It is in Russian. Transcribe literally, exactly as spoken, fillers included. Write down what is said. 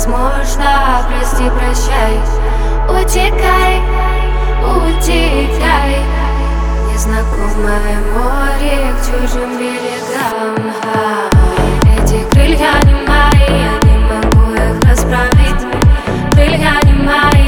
невозможно. Прости, прощай, утекай, утекай. Незнакомое море к чужим берегам. Эти крылья не мои, я не могу их расправить. Крылья не мои.